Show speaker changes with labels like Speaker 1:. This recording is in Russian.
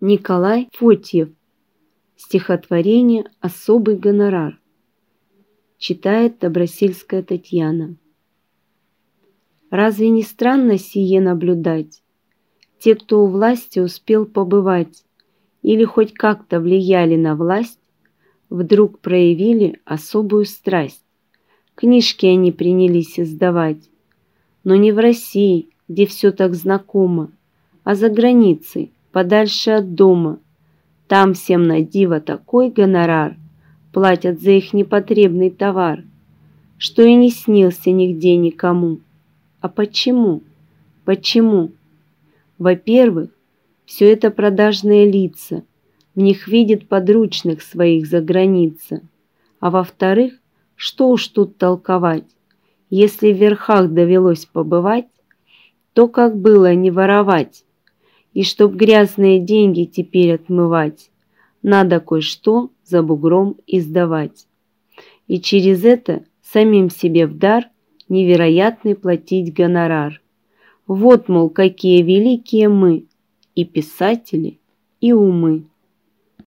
Speaker 1: Николай Фотьев. Стихотворение «Особый гонорар». Читает Добросельская Татьяна. Разве не странно сие наблюдать? Те, кто у власти успел побывать или хоть как-то влияли на власть, вдруг проявили особую страсть. Книжки они принялись издавать, но не в России, где все так знакомо, а за границей, подальше от дома. Там всем на диво такой гонорар платят за их непотребный товар, что и не снился нигде никому. А почему? Почему? Во-первых, все это продажные лица, в них видят подручных своих за граница. А во-вторых, что уж тут толковать, если в верхах довелось побывать, то как было не воровать? И чтоб грязные деньги теперь отмывать, надо кое-что за бугром издавать. И через это самим себе в дар невероятный платить гонорар. Вот, мол, какие великие мы, и писатели, и умы.